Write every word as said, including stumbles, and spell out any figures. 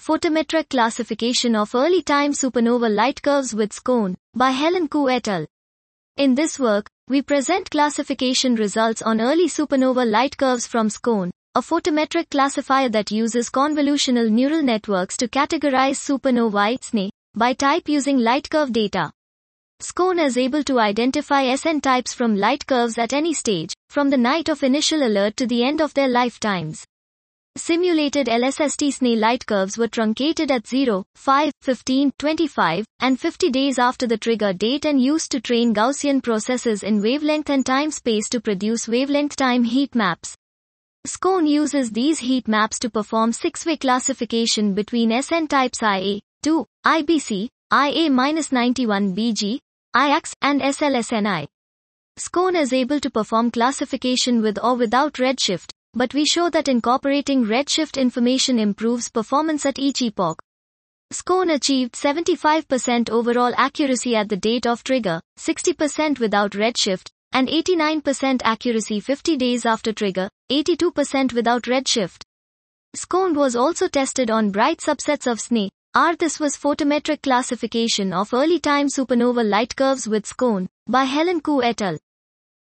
Photometric Classification of Early Time Supernova Light Curves with SCOAN, by Helen Koo et al. In this work, we present classification results on early supernova light curves from SCOAN, a photometric classifier that uses convolutional neural networks to categorize supernovae S N E by type using light curve data. SCOAN is able to identify S N types from light curves at any stage, from the night of initial alert to the end of their lifetimes. Simulated L S S T S N E light curves were truncated at zero, five, fifteen, twenty-five, and fifty days after the trigger date and used to train Gaussian processes in wavelength and time space to produce wavelength time heat maps. SCOAN uses these heat maps to perform six-way classification between S N types I A, two, I B C, I A ninety-one B G, I A X, and S L S N I. SCOAN is able to perform classification with or without redshift, but we show that incorporating redshift information improves performance at each epoch. SCOAN achieved seventy-five percent overall accuracy at the date of trigger, sixty percent without redshift, and eighty-nine percent accuracy fifty days after trigger, eighty-two percent without redshift. SCOAN was also tested on bright subsets of S N E. R. This was Photometric Classification of Early Time Supernova Light Curves with SCOAN, by Helen Koo et al.